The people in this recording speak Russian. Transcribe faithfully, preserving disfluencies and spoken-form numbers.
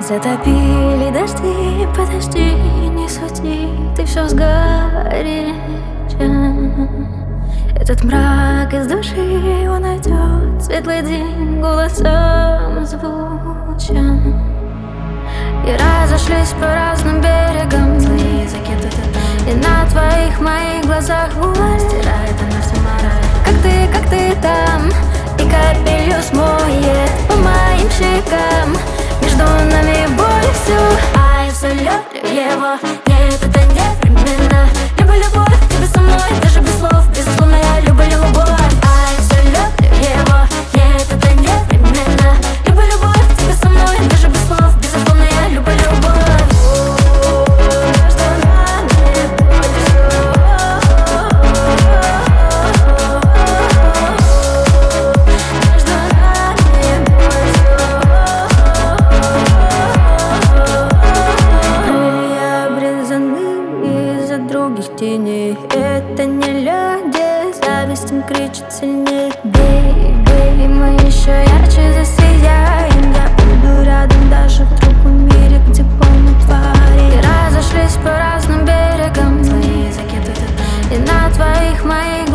Затопили дожди, подожди, не суди, ты все сгоряча. Этот мрак из души, он найдет светлый день голосом звуча. И разошлись по разным берегам злые языки тут и там, и на твоих моих глазах вуаль стирает она все мораль. Как ты, как ты там, и капелью смоет по моим щекам. Между нами боль всю, а я все люблю его. Нет, это не временно. Люблю любовь, тебе со мной, даже без слов. Безусловно, я люблю любовь. А я все люблю его. Нет, это не временно. Люблю любовь, тебе со мной, даже без слов. Безусловно, я люблю любовь. Между нами боль всю. Между нами боль всю. Крылья обрезаны из-за других теней. Это не люди, зависть им кричит сильней. Бей, бей, мы еще ярче засияем. Я буду рядом даже в другом мире, где полно тварей. И разошлись по разным берегам злые языки тут и там, и на твоих моих